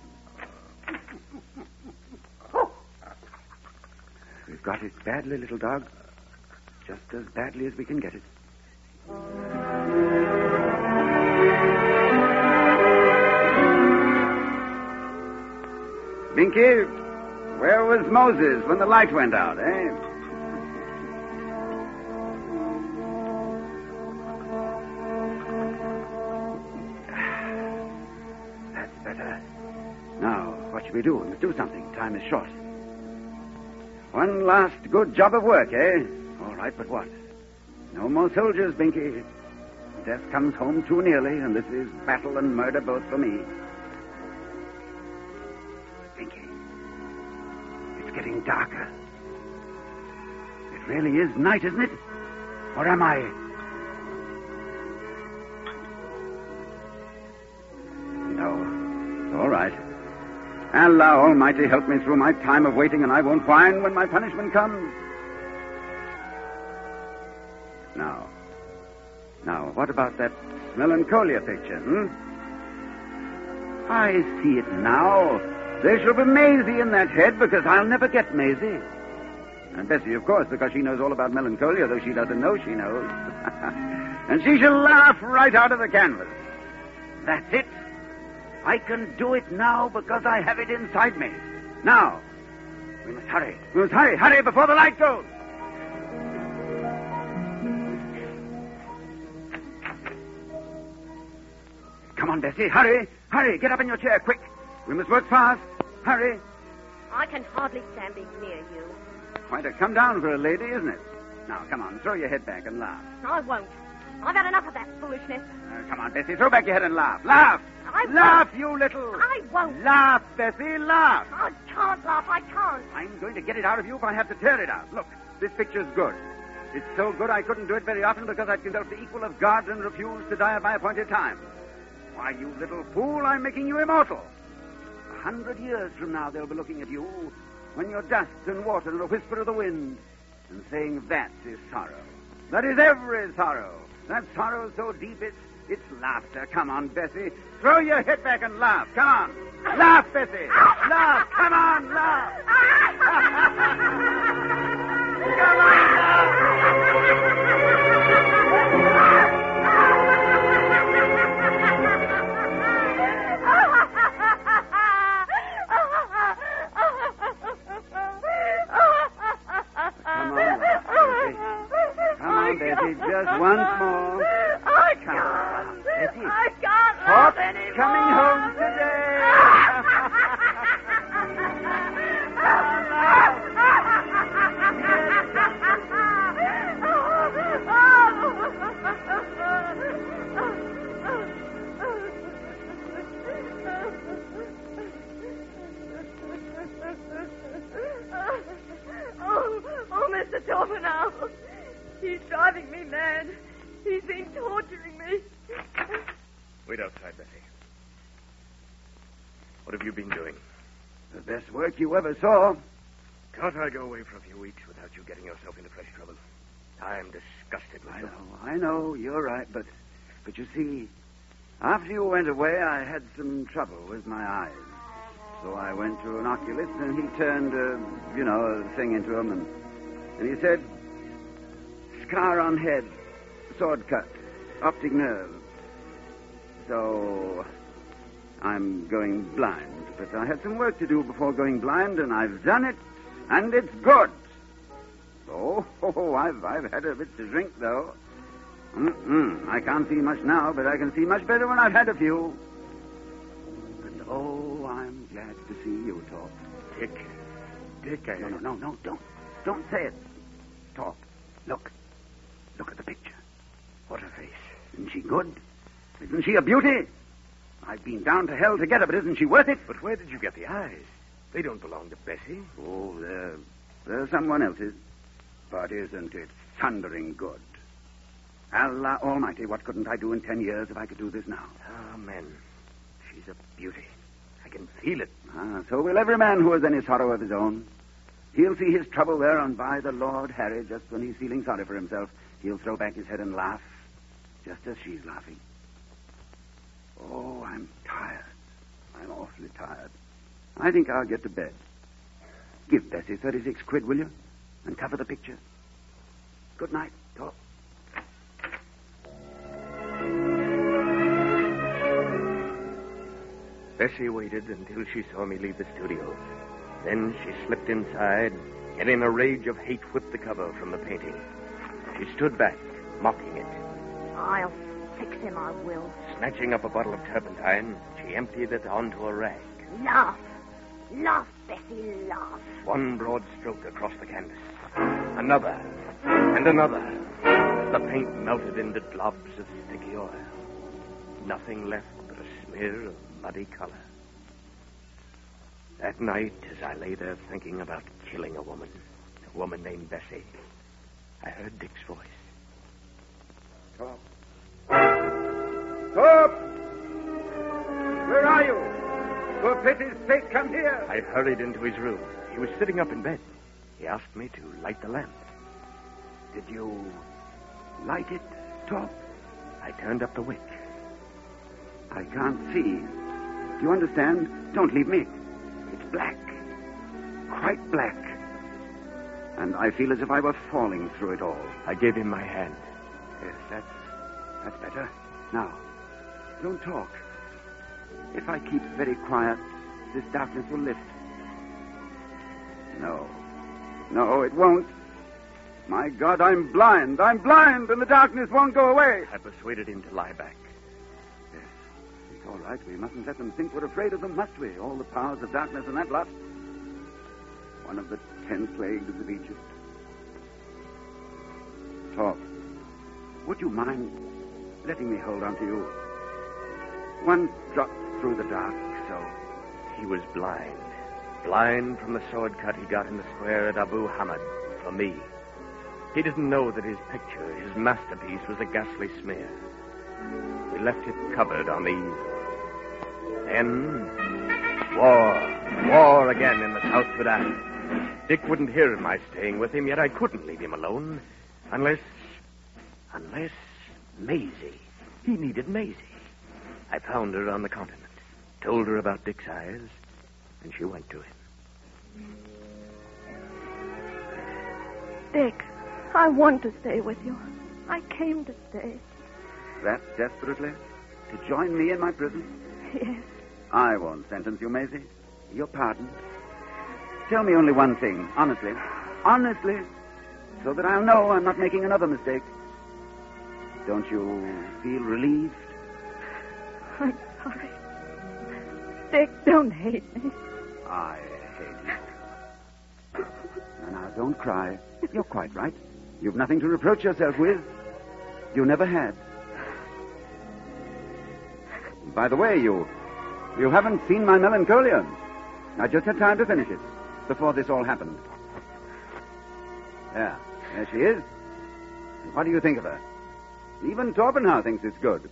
We've got it badly, little dog. Just as badly as we can get it. Binky, where was Moses when the light went out, eh? That's better. Now, what should we do? We must do something. Time is short. One last good job of work, eh? All right, but what? No more soldiers, Binky. Death comes home too nearly, and this is battle and murder both for me. Binky, it's getting darker. It really is night, isn't it? Or am I? No. All right. Allah Almighty help me through my time of waiting, and I won't whine when my punishment comes. Now, what about that Melancholia picture, I see it now. There shall be Maisie in that head, because I'll never get Maisie. And Bessie, of course, because she knows all about Melancholia, though she doesn't know she knows. And she shall laugh right out of the canvas. That's it. I can do it now because I have it inside me. Now, we must hurry. We must hurry before the light goes. Come on, Bessie, hurry. Get up in your chair, quick. We must work fast. Hurry. I can hardly stand being near you. Quite a come down for a lady, isn't it? Now, come on, throw your head back and laugh. I won't. I've had enough of that foolishness. Come on, Bessie, throw back your head and laugh. Laugh! Laugh, you little... I won't. Laugh, Bessie, laugh. I can't laugh, I can't. I'm going to get it out of you if I have to tear it out. Look, this picture's good. It's so good I couldn't do it very often because I'd consult the equal of God and refuse to die at my appointed time. Why, you little fool, I'm making you immortal. 100 years from now, they'll be looking at you when you're dust and water and a whisper of the wind and saying that is sorrow. That is every sorrow. That sorrow so deep it's laughter. Come on, Bessie. Throw your head back and laugh. Come on. Laugh, Bessie. Laugh. Come on, laugh. Come on, laugh. Just once more. I can't. Bessie. I can't laugh anymore. Coming home today. Oh, Mr. Torpenhow. He's driving me mad. He's been torturing me. Wait outside, Bessie. What have you been doing? The best work you ever saw. Can't I go away for a few weeks without you getting yourself into fresh trouble? I'm disgusted with you. I know, you're right, but you see, after you went away, I had some trouble with my eyes. So I went to an oculist, and he turned, a thing into him, and he said, scar on head, sword cut, optic nerve. So I'm going blind. But I had some work to do before going blind, and I've done it, and it's good. I've had a bit to drink, though. I can't see much now, but I can see much better when I've had a few. And I'm glad to see you talk. Dick, I... No, don't say it. Talk. Look at the picture. What a face. Isn't she good? Isn't she a beauty? I've been down to hell to get her, but isn't she worth it? But where did you get the eyes? They don't belong to Bessie. Oh, they're someone else's. But isn't it thundering good? Allah Almighty, what couldn't I do in 10 years if I could do this now? Amen. She's a beauty. I can feel it. So will every man who has any sorrow of his own. He'll see his trouble there on by the Lord Harry just when he's feeling sorry for himself. He'll throw back his head and laugh, just as she's laughing. Oh, I'm tired. I'm awfully tired. I think I'll get to bed. Give Bessie 36 quid, will you? And cover the picture. Good night, Top. Bessie waited until she saw me leave the studio. Then she slipped inside and in a rage of hate whipped the cover from the painting. She stood back, mocking it. I'll fix him, I will. Snatching up a bottle of turpentine, she emptied it onto a rag. Laugh. Laugh, Bessie, laugh. One broad stroke across the canvas. Another. And another. The paint melted into globs of sticky oil. Nothing left but a smear of muddy color. That night, as I lay there thinking about killing a woman named Bessie, I heard Dick's voice. Top. Top! Where are you? For pity's sake, come here. I hurried into his room. He was sitting up in bed. He asked me to light the lamp. Did you light it, Top? I turned up the wick. I can't see. Do you understand? Don't leave me. It's black. Quite black. And I feel as if I were falling through it all. I gave him my hand. Yes, that's better. Now, don't talk. If I keep very quiet, this darkness will lift. No, it won't. My God, I'm blind, and the darkness won't go away. I persuaded him to lie back. Yes, it's all right. We mustn't let them think we're afraid of them, must we? All the powers of darkness and that lot. One of the 10 plagues of Egypt. Top, would you mind letting me hold on to you? One drop through the dark, so. He was blind. Blind from the sword cut he got in the square at Abu Hamad for me. He didn't know that his picture, his masterpiece, was a ghastly smear. We left it covered on the easel. Then, war again in the South Sudan. Dick wouldn't hear of my staying with him, yet I couldn't leave him alone. Unless Maisie. He needed Maisie. I found her on the continent, told her about Dick's eyes, and she went to him. Dick, I want to stay with you. I came to stay. That desperately? To join me in my prison? Yes. I won't sentence you, Maisie. You're pardoned. Tell me only one thing, honestly. Honestly, so that I'll know I'm not making another mistake. Don't you feel relieved? I'm sorry. Dick, don't hate me. I hate you. Now, don't cry. You're quite right. You've nothing to reproach yourself with. You never had. By the way, you haven't seen my Melancholia. I just had time to finish it before this all happened. There she is. And what do you think of her? Even Torpenhow thinks it's good.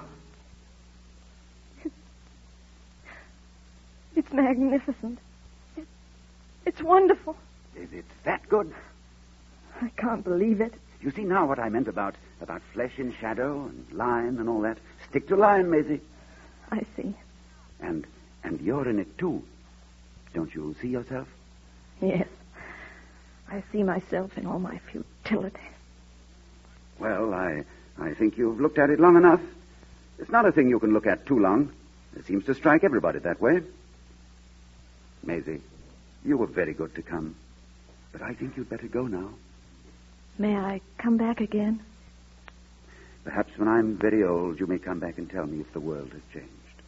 It's magnificent. It's wonderful. Is it that good? I can't believe it. You see now what I meant about flesh in shadow and line and all that. Stick to line, Maisie. I see. And you're in it, too. Don't you see yourself? Yes. I see myself in all my futility. Well, I think you've looked at it long enough. It's not a thing you can look at too long. It seems to strike everybody that way. Maisie, you were very good to come. But I think you'd better go now. May I come back again? Perhaps when I'm very old, you may come back and tell me if the world has changed.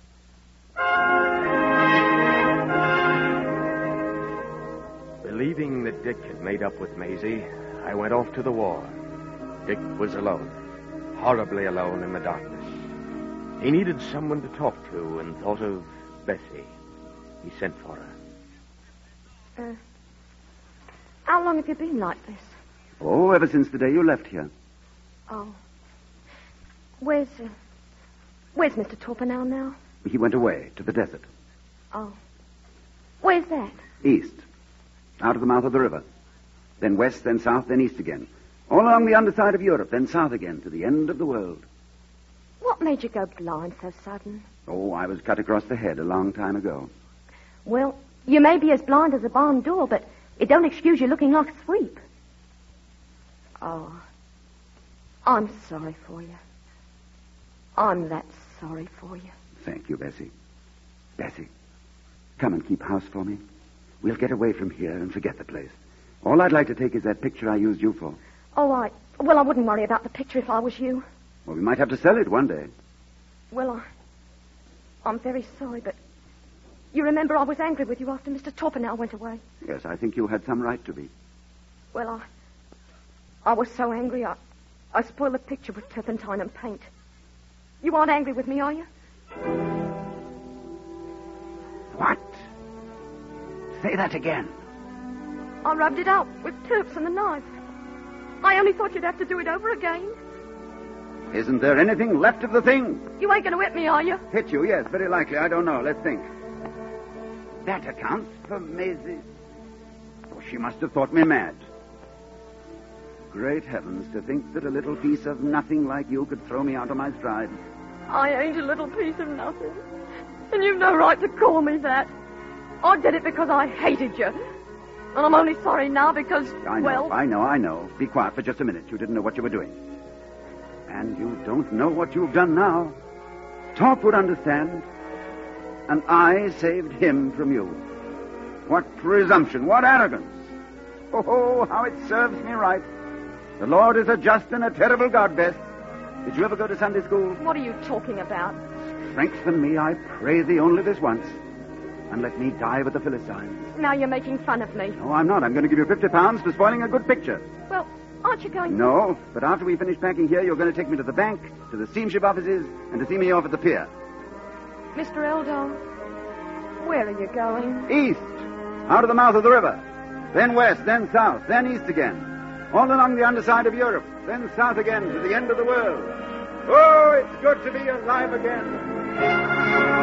Believing that Dick had made up with Maisie, I went off to the war. Dick was alone, horribly alone in the darkness. He needed someone to talk to and thought of Bessie. He sent for her. How long have you been like this? Oh, ever since the day you left here. Oh. Where's Mr. Torpenhow now? He went away to the desert. Oh. Where's that? East. Out of the mouth of the river. Then west, then south, then east again. All along the underside of Europe, then south again, to the end of the world. What made you go blind so sudden? Oh, I was cut across the head a long time ago. Well, you may be as blind as a barn door, but it don't excuse you looking like a sweep. Oh. I'm sorry for you. I'm that sorry for you. Thank you, Bessie. Bessie, come and keep house for me. We'll get away from here and forget the place. All I'd like to take is that picture I used you for. Oh, I wouldn't worry about the picture if I was you. Well, we might have to sell it one day. Well, I'm very sorry, but you remember I was angry with you after Mr. Torpenhow went away. Yes, I think you had some right to be. Well, I was so angry, I spoiled the picture with turpentine and paint. You aren't angry with me, are you? What? Say that again. I rubbed it out with turps and the knife. I only thought you'd have to do it over again. Isn't there anything left of the thing? You ain't going to whip me, are you? Hit you, yes, very likely. I don't know. Let's think. That accounts for Maisie. Oh, she must have thought me mad. Great heavens, to think that a little piece of nothing like you could throw me out of my stride. I ain't a little piece of nothing. And you've no right to call me that. I did it because I hated you. And I'm only sorry now because, I know. Be quiet for just a minute. You didn't know what you were doing. And you don't know what you've done now. Torp would understand. And I saved him from you. What presumption, what arrogance. Oh, how it serves me right. The Lord is a just and a terrible God, Bess. Did you ever go to Sunday school? What are you talking about? Strengthen me, I pray thee, only this once. And let me die with the Philistines. Now you're making fun of me. No, I'm not. I'm going to give you £50 for spoiling a good picture. Well, aren't you going to... No, but after we finish packing here, you're going to take me to the bank, to the steamship offices, and to see me off at the pier. Mr. Eldar, where are you going? East, out of the mouth of the river. Then west, then south, then east again. All along the underside of Europe, then south again to the end of the world. Oh, it's good to be alive again.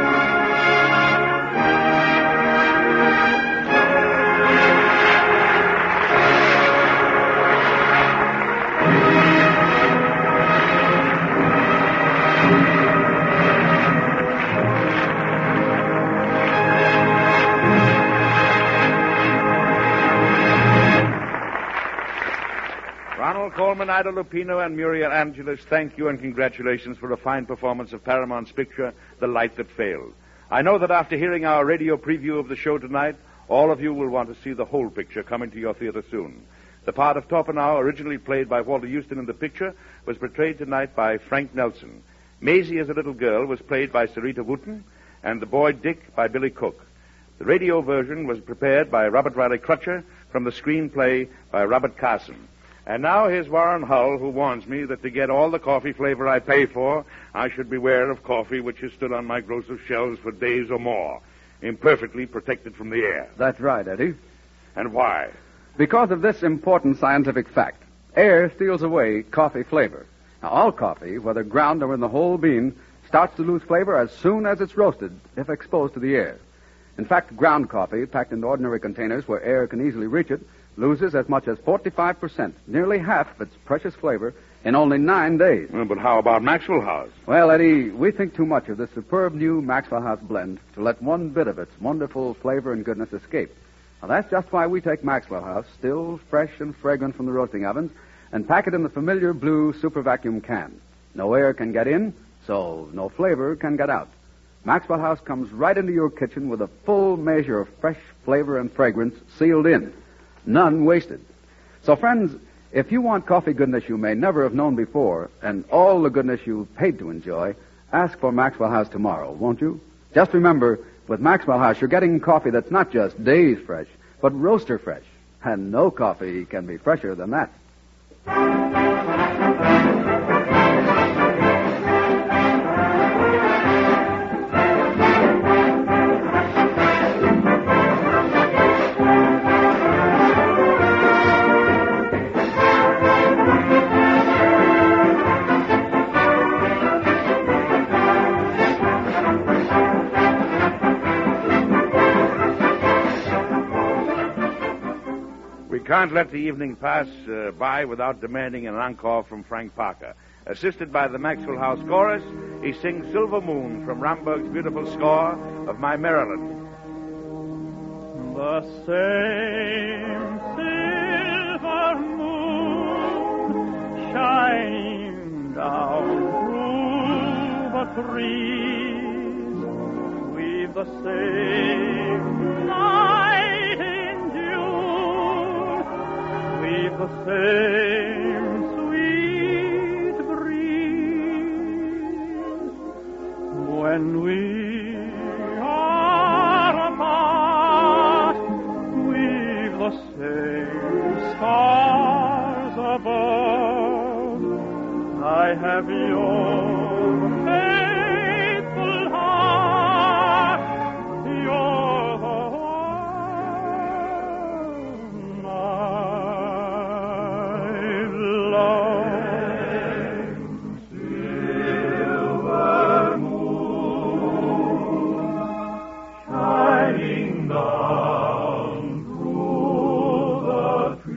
Ronald Coleman, Ida Lupino, and Muriel Angeles, thank you and congratulations for a fine performance of Paramount's picture, The Light That Failed. I know that after hearing our radio preview of the show tonight, all of you will want to see the whole picture coming to your theater soon. The part of Torpenhow, originally played by Walter Houston in the picture, was portrayed tonight by Frank Nelson. Maisie, as a little girl, was played by Sarita Wooten, and the boy Dick by Billy Cook. The radio version was prepared by Robert Riley Crutcher from the screenplay by Robert Carson. And now here's Warren Hull, who warns me that to get all the coffee flavor I pay for, I should beware of coffee which has stood on my grocer's shelves for days or more, imperfectly protected from the air. That's right, Eddie. And why? Because of this important scientific fact. Air steals away coffee flavor. Now, all coffee, whether ground or in the whole bean, starts to lose flavor as soon as it's roasted, if exposed to the air. In fact, ground coffee, packed in ordinary containers where air can easily reach it, loses as much as 45%, nearly half of its precious flavor, in only 9 days. Well, but how about Maxwell House? Well, Eddie, we think too much of this superb new Maxwell House blend to let one bit of its wonderful flavor and goodness escape. Now, that's just why we take Maxwell House, still fresh and fragrant from the roasting ovens, and pack it in the familiar blue super vacuum can. No air can get in, so no flavor can get out. Maxwell House comes right into your kitchen with a full measure of fresh flavor and fragrance sealed in. None wasted. So, friends, if you want coffee goodness you may never have known before, and all the goodness you've paid to enjoy, ask for Maxwell House tomorrow, won't you? Just remember, with Maxwell House, you're getting coffee that's not just days fresh, but roaster fresh. And no coffee can be fresher than that. can't let the evening pass by without demanding an encore from Frank Parker. Assisted by the Maxwell House Chorus, he sings Silver Moon from Romberg's beautiful score of My Maryland. The same silver moon shining down through the trees, we've the same night in June, we've the same sweet breeze. When we are apart, we've the same stars above. I have your faithful heart, you're the one I love. Silver moon shining down through the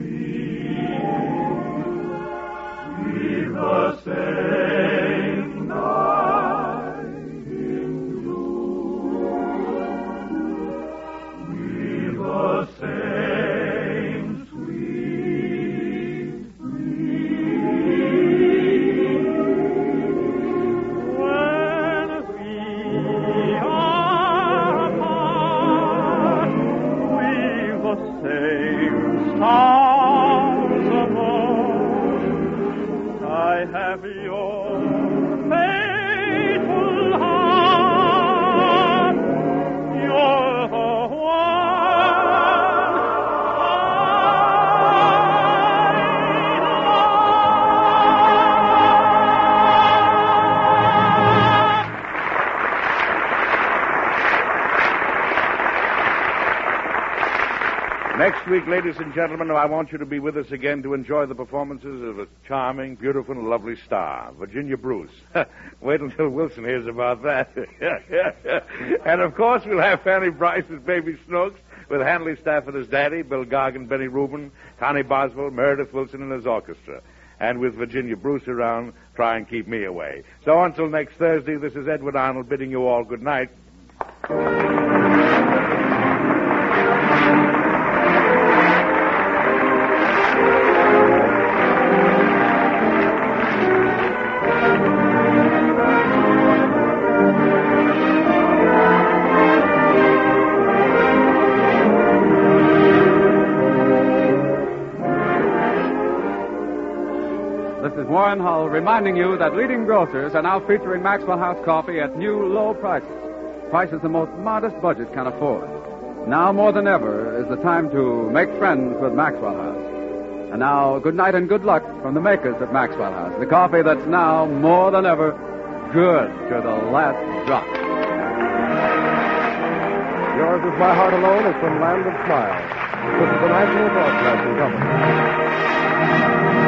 trees, we've the same night in June, we've the same sweet breeze. When we are apart, we've the same stars above. I have your faithful heart, you're the Next week, ladies and gentlemen, I want you to be with us again to enjoy the performances of a charming, beautiful, and lovely star, Virginia Bruce. Wait until Wilson hears about that. And, of course, we'll have Fanny Bryce as Baby Snooks, with Hanley Stafford as Daddy, Bill Gargan, Benny Rubin, Connie Boswell, Meredith Wilson and his orchestra. And with Virginia Bruce around, try and keep me away. So until next Thursday, this is Edward Arnold bidding you all good night. Warren Hull reminding you that leading grocers are now featuring Maxwell House coffee at new low prices. Prices the most modest budget can afford. Now more than ever is the time to make friends with Maxwell House. And now, good night and good luck from the makers of Maxwell House, the coffee that's now more than ever good to the last drop. Yours is My Heart Alone is from Land of Smiles. This is the National Broadcasting Company.